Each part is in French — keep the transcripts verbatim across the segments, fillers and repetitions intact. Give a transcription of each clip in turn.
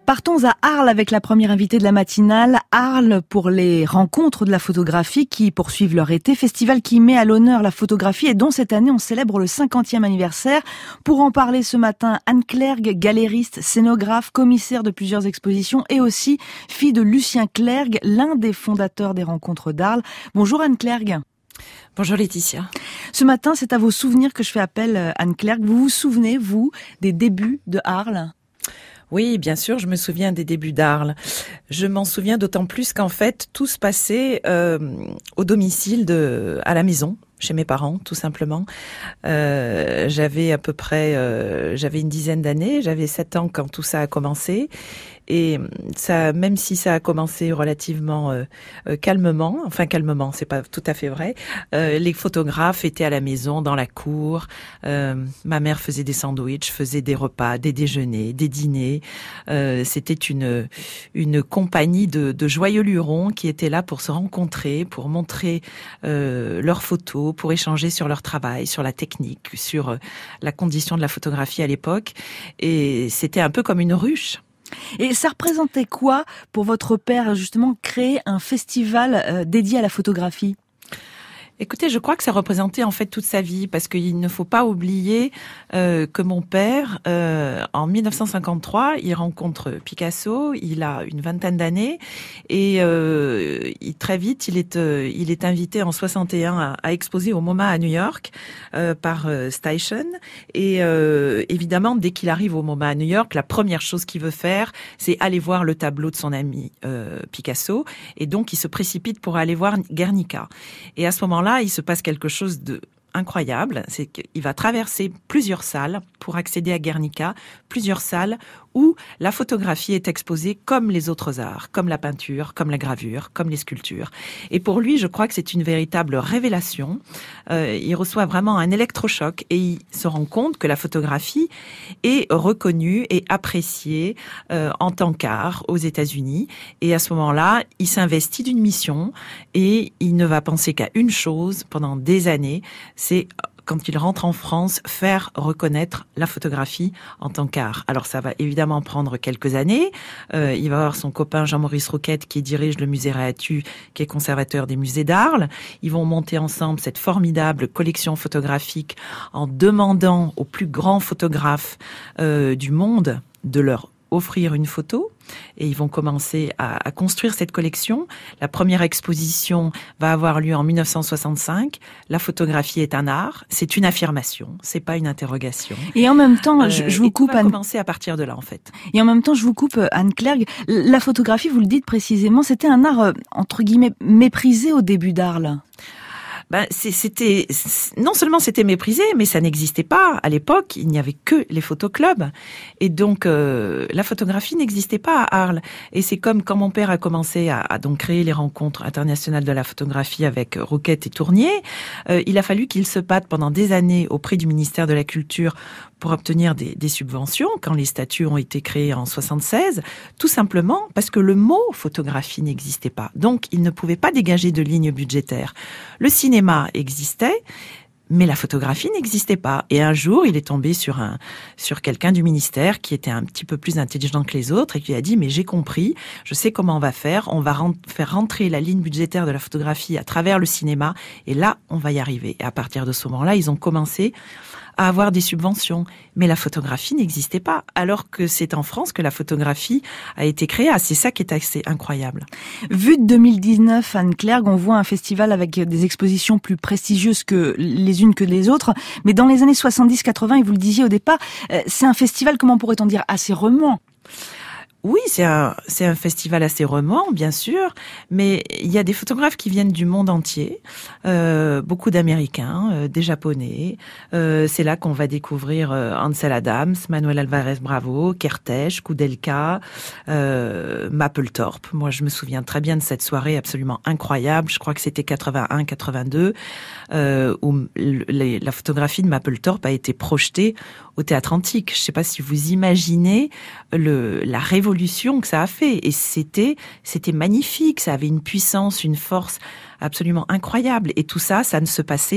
Partons à Arles avec la première invitée de la matinale. Arles pour les rencontres de la photographie qui poursuivent leur été. Festival qui met à l'honneur la photographie et dont cette année on célèbre le cinquantième anniversaire. Pour en parler ce matin, Anne Clergue, galériste, scénographe, commissaire de plusieurs expositions et aussi fille de Lucien Clergue, l'un des fondateurs des rencontres d'Arles. Bonjour Anne Clergue. Bonjour Laetitia. Ce matin, c'est à vos souvenirs que je fais appel, Anne Clergue. Vous vous souvenez, vous, des débuts de Arles ? Oui, bien sûr, je me souviens des débuts d'Arles. Je m'en souviens d'autant plus qu'en fait, tout se passait euh, au domicile, de, à la maison, chez mes parents, tout simplement. Euh, j'avais à peu près, euh, j'avais une dizaine d'années, j'avais sept ans quand tout ça a commencé. Et ça, même si ça a commencé relativement euh, euh, calmement, enfin calmement, c'est pas tout à fait vrai. Euh, les photographes étaient à la maison, dans la cour. Euh, ma mère faisait des sandwichs, faisait des repas, des déjeuners, des dîners. Euh, c'était une une compagnie de, de joyeux lurons qui étaient là pour se rencontrer, pour montrer euh, leurs photos, pour échanger sur leur travail, sur la technique, sur euh, la condition de la photographie à l'époque. Et c'était un peu comme une ruche. Et ça représentait quoi pour votre père, justement, créer un festival euh, dédié à la photographie ? Écoutez, je crois que ça représentait en fait toute sa vie, parce qu'il ne faut pas oublier euh, que mon père, euh, en dix-neuf cent cinquante-trois, il rencontre Picasso, il a une vingtaine d'années, et euh, il, très vite, il est, euh, il est invité en soixante et un à, à exposer au MoMA à New York euh, par euh, Steichen. Et euh, évidemment, dès qu'il arrive au MoMA à New York, la première chose qu'il veut faire, c'est aller voir le tableau de son ami euh, Picasso, et donc il se précipite pour aller voir Guernica. Et à ce moment-là, il se passe quelque chose de incroyable, c'est qu'il va traverser plusieurs salles pour accéder à Guernica, plusieurs salles où la photographie est exposée comme les autres arts, comme la peinture, comme la gravure, comme les sculptures. Et pour lui, je crois que c'est une véritable révélation. Euh, il reçoit vraiment un électrochoc et il se rend compte que la photographie est reconnue et appréciée euh, en tant qu'art aux États-Unis. Et à ce moment-là, il s'investit d'une mission et il ne va penser qu'à une chose pendant des années, c'est, quand il rentre en France, faire reconnaître la photographie en tant qu'art. Alors ça va évidemment prendre quelques années. Euh, il va avoir son copain Jean-Maurice Rouquette qui dirige le musée Réatu, qui est conservateur des musées d'Arles. Ils vont monter ensemble cette formidable collection photographique en demandant aux plus grands photographes euh, du monde de leur offrir une photo, et ils vont commencer à, à construire cette collection. La première exposition va avoir lieu en dix-neuf cent soixante-cinq. La photographie est un art, c'est une affirmation, c'est pas une interrogation. Et en même temps, je, euh, je vous coupe. On va commencer à partir de là, en fait. Et en même temps, je vous coupe, Anne Clergue. La photographie, vous le dites précisément, c'était un art entre guillemets méprisé au début d'Arles. Ben, c'était, non seulement c'était méprisé, mais ça n'existait pas. À l'époque, il n'y avait que les photoclubs. Et donc, euh, la photographie n'existait pas à Arles. Et c'est comme quand mon père a commencé à, à donc créer les rencontres internationales de la photographie avec Rouquette et Tournier, euh, il a fallu qu'il se batte pendant des années auprès du ministère de la Culture pour obtenir des, des subventions quand les statuts ont été créés en soixante-seize, tout simplement parce que le mot photographie n'existait pas. Donc, il ne pouvait pas dégager de ligne budgétaire. Le cinéma existait, mais la photographie n'existait pas. Et un jour, il est tombé sur un, sur quelqu'un du ministère qui était un petit peu plus intelligent que les autres et qui lui a dit, mais j'ai compris, je sais comment on va faire, on va rent- faire rentrer la ligne budgétaire de la photographie à travers le cinéma, et là, on va y arriver. Et à partir de ce moment-là, ils ont commencé à avoir des subventions. Mais la photographie n'existait pas, alors que c'est en France que la photographie a été créée. Ah, c'est ça qui est assez incroyable. Vu de deux mille dix-neuf, Anne Clergue, on voit un festival avec des expositions plus prestigieuses que les unes que les autres. Mais dans les années soixante-dix quatre-vingts, et vous le disiez au départ, c'est un festival, comment pourrait-on dire, assez remuant. Oui, c'est un, c'est un festival assez remuant, bien sûr, mais il y a des photographes qui viennent du monde entier, euh, beaucoup d'Américains, euh, des Japonais. Euh, c'est là qu'on va découvrir euh, Ansel Adams, Manuel Alvarez Bravo, Kertész, Koudelka, euh, Mapplethorpe. Moi, je me souviens très bien de cette soirée absolument incroyable. Je crois que c'était quatre-vingt-un quatre-vingt-deux, euh, où le, les, la photographie de Mapplethorpe a été projetée au Théâtre Antique. Je ne sais pas si vous imaginez le, la révolution que ça a fait, et c'était c'était magnifique, ça avait une puissance, une force absolument incroyable, et tout ça, ça ne se passait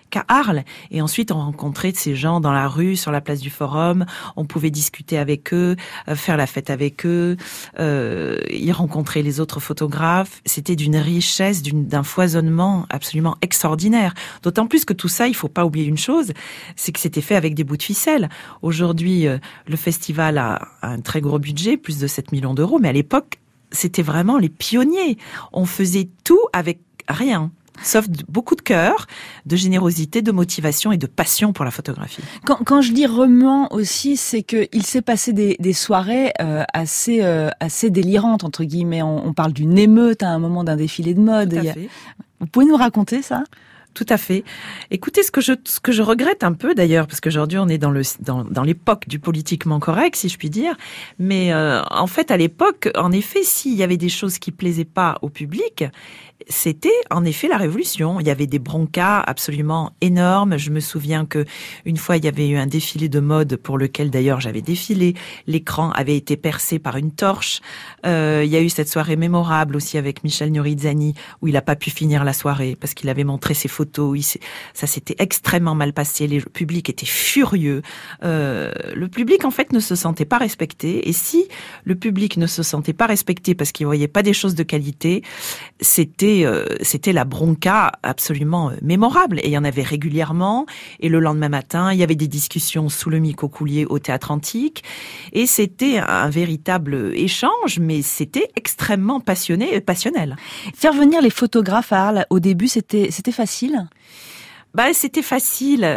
qu'à Arles. Et ensuite, on rencontrait ces gens dans la rue, sur la place du Forum. On pouvait discuter avec eux, euh, faire la fête avec eux. Euh, ils rencontraient les autres photographes. C'était d'une richesse, d'une, d'un foisonnement absolument extraordinaire. D'autant plus que tout ça, il faut pas oublier une chose, c'est que c'était fait avec des bouts de ficelle. Aujourd'hui, euh, le festival a un très gros budget, plus de sept millions d'euros, mais à l'époque, c'était vraiment les pionniers. On faisait tout avec rien, sauf beaucoup de cœur, de générosité, de motivation et de passion pour la photographie. Quand, quand je dis remuant aussi, c'est que il s'est passé des, des soirées euh, assez euh, assez délirantes entre guillemets. On, on parle d'une émeute à un moment d'un défilé de mode. Tout à Il y a... fait. Vous pouvez nous raconter ça ? Tout à fait. Écoutez, ce que je ce que je regrette un peu d'ailleurs, parce qu'aujourd'hui on est dans le dans dans l'époque du politiquement correct, si je puis dire. Mais euh, en fait, à l'époque, en effet, s'il y avait des choses qui plaisaient pas au public, c'était en effet la révolution. Il y avait des broncas absolument énormes. Je me souviens que une fois il y avait eu un défilé de mode pour lequel d'ailleurs j'avais défilé. L'écran avait été percé par une torche. Euh, il y a eu cette soirée mémorable aussi avec Michel Nurizzani où il a pas pu finir la soirée parce qu'il avait montré ses photos. Il ça s'était extrêmement mal passé. Le public était furieux. Euh, le public en fait ne se sentait pas respecté. Et si le public ne se sentait pas respecté parce qu'il voyait pas des choses de qualité, c'était c'était la bronca absolument mémorable. Et il y en avait régulièrement. Et le lendemain matin, il y avait des discussions sous le Micocoulier au Théâtre Antique. Et c'était un véritable échange, mais c'était extrêmement passionné et passionnel. Faire venir les photographes à Arles, au début, c'était, c'était facile ? Bah, c'était facile.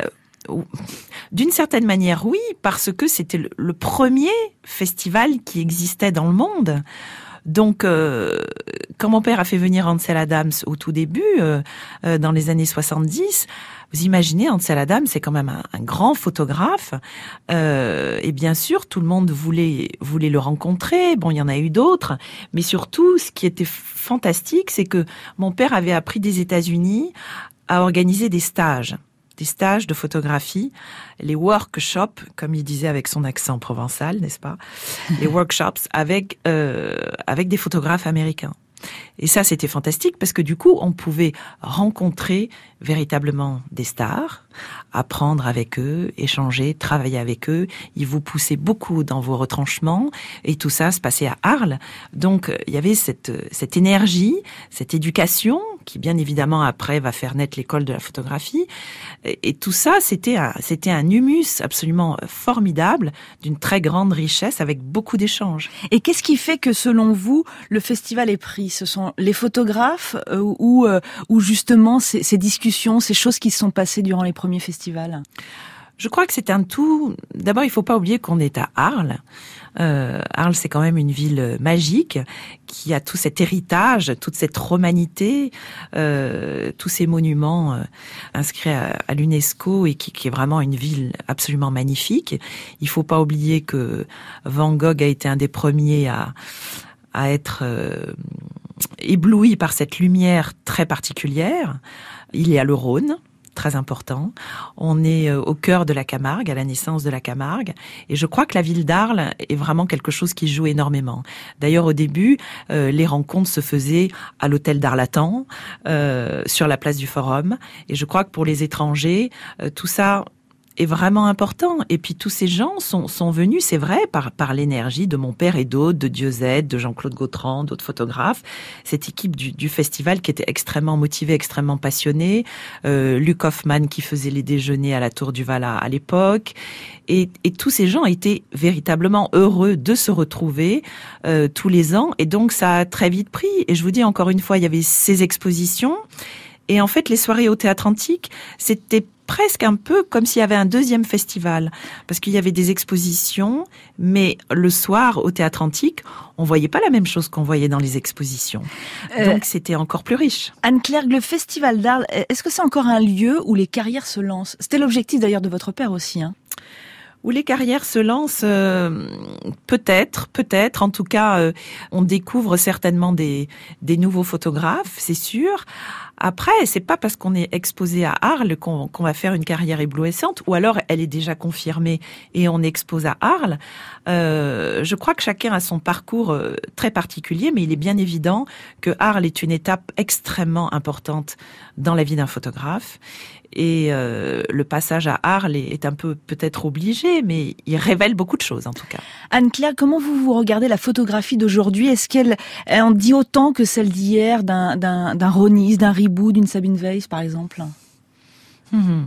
D'une certaine manière, oui, parce que c'était le, le premier festival qui existait dans le monde. Donc, euh, quand mon père a fait venir Ansel Adams au tout début, euh, euh, dans les années soixante-dix, vous imaginez, Ansel Adams, c'est quand même un, un grand photographe. Euh, et bien sûr, tout le monde voulait voulait le rencontrer. Bon, il y en a eu d'autres. Mais surtout, ce qui était fantastique, c'est que mon père avait appris des États-Unis à organiser des stages. des stages de photographie, les workshops, comme il disait avec son accent provençal, n'est-ce pas? Les workshops avec euh, avec des photographes américains. Et ça, c'était fantastique parce que du coup, on pouvait rencontrer véritablement des stars, apprendre avec eux, échanger, travailler avec eux. Ils vous poussaient beaucoup dans vos retranchements et tout ça se passait à Arles. Donc, il y avait cette cette énergie, cette éducation qui, bien évidemment, après va faire naître l'école de la photographie. Et, et tout ça, c'était un c'était un humus absolument formidable, d'une très grande richesse avec beaucoup d'échanges. Et qu'est-ce qui fait que, selon vous, le festival est pris? Ce sont les photographes euh, ou, euh, ou justement ces, ces discussions, ces choses qui se sont passées durant les premiers festivals? Je crois que c'est un tout. D'abord, il faut pas oublier qu'on est à Arles. Euh, Arles, c'est quand même une ville magique qui a tout cet héritage, toute cette romanité, euh, tous ces monuments euh, inscrits à, à l'UNESCO et qui, qui est vraiment une ville absolument magnifique. Il faut pas oublier que Van Gogh a été un des premiers à à être euh, ébloui par cette lumière très particulière. Il est à le Rhône, très important. On est au cœur de la Camargue, à la naissance de la Camargue. Et je crois que la ville d'Arles est vraiment quelque chose qui joue énormément. D'ailleurs, au début, euh, les rencontres se faisaient à l'hôtel d'Arlatan, euh, sur la place du Forum. Et je crois que pour les étrangers, euh, tout ça est vraiment important. Et puis tous ces gens sont, sont venus, c'est vrai, par, par l'énergie de mon père et d'autres, de Diosette, de Jean-Claude Gautran, d'autres photographes. Cette équipe du, du festival qui était extrêmement motivée, extrêmement passionnée. Euh, Luc Hoffmann qui faisait les déjeuners à la Tour du Val à, à l'époque. Et, et tous ces gens étaient véritablement heureux de se retrouver euh, tous les ans. Et donc ça a très vite pris. Et je vous dis encore une fois, il y avait ces expositions. Et en fait, les soirées au Théâtre Antique, c'était presque un peu comme s'il y avait un deuxième festival, parce qu'il y avait des expositions, mais le soir au Théâtre Antique, on voyait pas la même chose qu'on voyait dans les expositions. Euh, Donc c'était encore plus riche. Anne-Claire, le Festival d'Arles, est-ce que c'est encore un lieu où les carrières se lancent? C'était l'objectif d'ailleurs de votre père aussi, hein? Où les carrières se lancent, euh, peut-être, peut-être. En tout cas, euh, on découvre certainement des, des nouveaux photographes, c'est sûr. Après, c'est pas parce qu'on est exposé à Arles qu'on, qu'on va faire une carrière éblouissante, ou alors elle est déjà confirmée et on expose à Arles. Euh, je crois que chacun a son parcours euh, très particulier, mais il est bien évident que Arles est une étape extrêmement importante dans la vie d'un photographe. Et euh, le passage à Arles est un peu peut-être obligé, mais il révèle beaucoup de choses en tout cas. Anne-Claire, comment vous vous regardez la photographie d'aujourd'hui? Est-ce qu'elle elle en dit autant que celle d'hier, d'un, d'un, d'un Ronis, d'un Ribou, d'une Sabine Weiss par exemple? Mmh.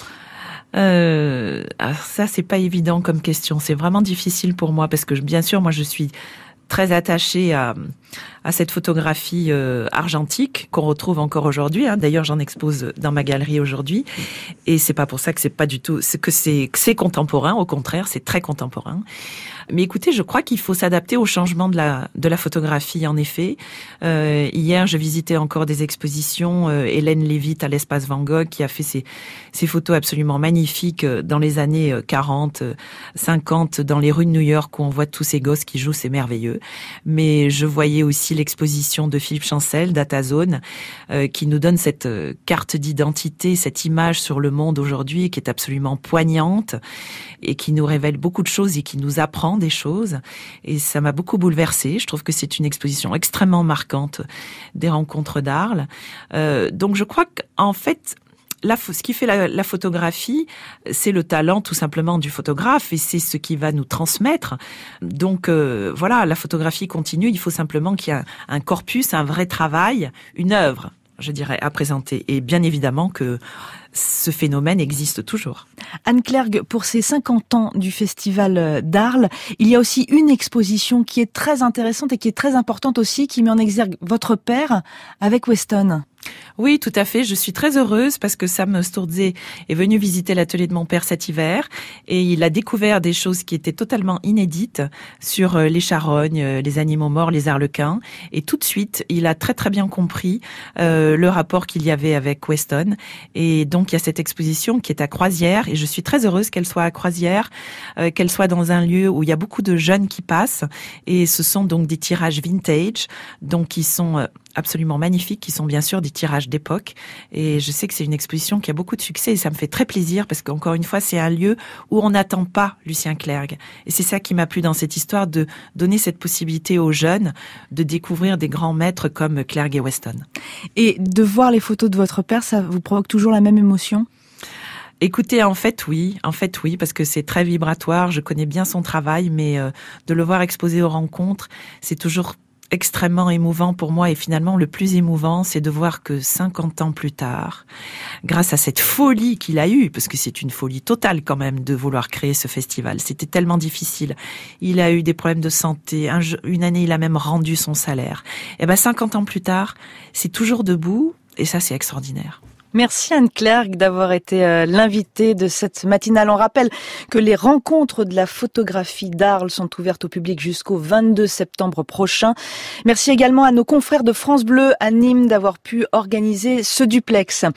Euh, ça, c'est pas évident comme question. C'est vraiment difficile pour moi parce que bien sûr, moi, je suis très attachée à, à cette photographie euh, argentique qu'on retrouve encore aujourd'hui. Hein. D'ailleurs, j'en expose dans ma galerie aujourd'hui, et c'est pas pour ça que c'est pas du tout, c'est que c'est que c'est contemporain. Au contraire, c'est très contemporain. Mais écoutez, je crois qu'il faut s'adapter au changement de la de la photographie. En effet, euh, hier, je visitais encore des expositions. Euh, Hélène Lévite à l'Espace Van Gogh, qui a fait ces ces photos absolument magnifiques dans les années quarante, cinquante, dans les rues de New York où on voit tous ces gosses qui jouent, c'est merveilleux. Mais je voyais aussi l'exposition de Philippe Chancel, Datazone, euh, qui nous donne cette euh, carte d'identité, cette image sur le monde aujourd'hui, qui est absolument poignante et qui nous révèle beaucoup de choses et qui nous apprend des choses. Et ça m'a beaucoup bouleversée. Je trouve que c'est une exposition extrêmement marquante des rencontres d'Arles. Euh, donc je crois qu'en fait, La, ce qui fait la, la photographie, c'est le talent tout simplement du photographe et c'est ce qui va nous transmettre. Donc euh, voilà, la photographie continue, il faut simplement qu'il y ait un, un corpus, un vrai travail, une œuvre, je dirais, à présenter. Et bien évidemment que ce phénomène existe toujours. Anne Clergue, pour ces cinquante ans du Festival d'Arles, il y a aussi une exposition qui est très intéressante et qui est très importante aussi, qui met en exergue votre père avec Weston. Oui, tout à fait. Je suis très heureuse parce que Sam Sturze est venu visiter l'atelier de mon père cet hiver et il a découvert des choses qui étaient totalement inédites sur les charognes, les animaux morts, les arlequins. Et tout de suite, il a très très bien compris euh, le rapport qu'il y avait avec Weston. Et donc, il y a cette exposition qui est à Croisière et je suis très heureuse qu'elle soit à Croisière, euh, qu'elle soit dans un lieu où il y a beaucoup de jeunes qui passent. Et ce sont donc des tirages vintage, donc qui sont euh, absolument magnifiques, qui sont bien sûr des tirages d'époque. Et je sais que c'est une exposition qui a beaucoup de succès et ça me fait très plaisir parce qu'encore une fois, c'est un lieu où on n'attend pas Lucien Clergue. Et c'est ça qui m'a plu dans cette histoire, de donner cette possibilité aux jeunes de découvrir des grands maîtres comme Clergue et Weston. Et de voir les photos de votre père, ça vous provoque toujours la même émotion ? Écoutez, en fait, oui. En fait, oui, parce que c'est très vibratoire. Je connais bien son travail, mais euh, de le voir exposé aux rencontres, c'est toujours extrêmement émouvant pour moi. Et finalement, le plus émouvant, c'est de voir que cinquante ans plus tard, grâce à cette folie qu'il a eue, parce que c'est une folie totale quand même de vouloir créer ce festival, c'était tellement difficile. Il a eu des problèmes de santé. Un, une année, il a même rendu son salaire. Et ben, cinquante ans plus tard, c'est toujours debout. Et ça, c'est extraordinaire. Merci Anne Clergue d'avoir été l'invitée de cette matinale. On rappelle que les rencontres de la photographie d'Arles sont ouvertes au public jusqu'au vingt-deux septembre prochain. Merci également à nos confrères de France Bleu à Nîmes d'avoir pu organiser ce duplex.